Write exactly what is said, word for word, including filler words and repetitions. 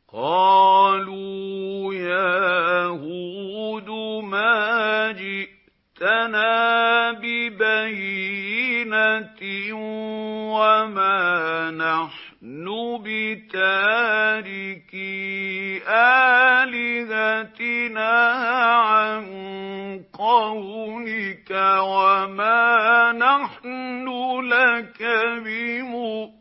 قَالُوا يَا هُودُ مَا جِئْتَنَا بِبَيِّنَةٍ وَمَا نَحْنُ بِتَارِكِي آلِهَتِنَا عَن قَوْلِكَ وَمَا نَحْنُ لَكَ بِمُؤْمِنِينَ.